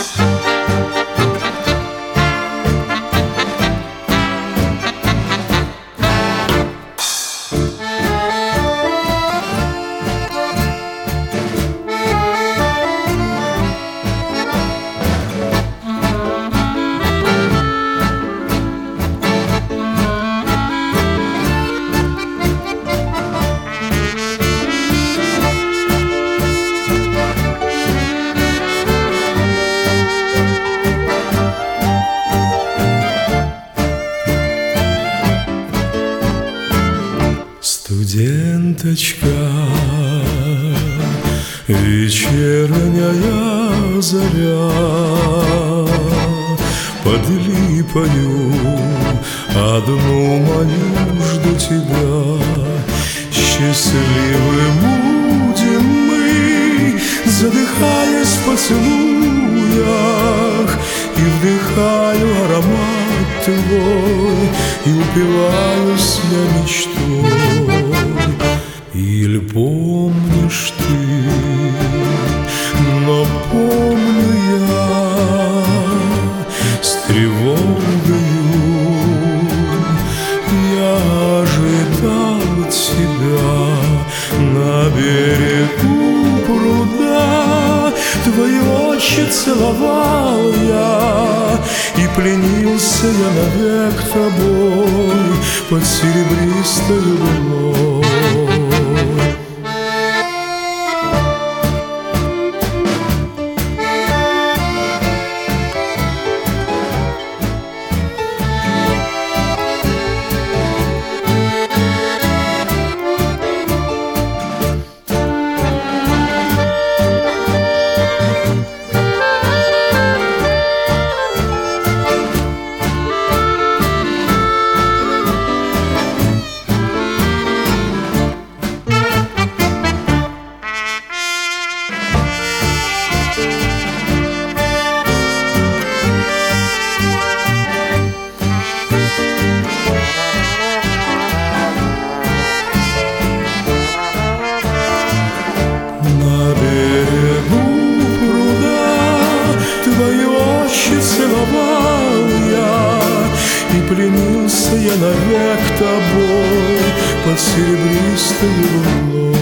Студенточка, вечерняя заря, под липою одну мою жду тебя. Счастливы будем мы, задыхаясь в поцелуях, и вдыхаю аромат твой, и упиваюсь я мечтой. Или помнишь ты, но помню я с тревогою. Я ожидал тебя на берегу пруда, твои очи целовал я, и пленился я навек тобой под серебристой луной. Целовал я, и пленился я навек тобой под серебристой луной.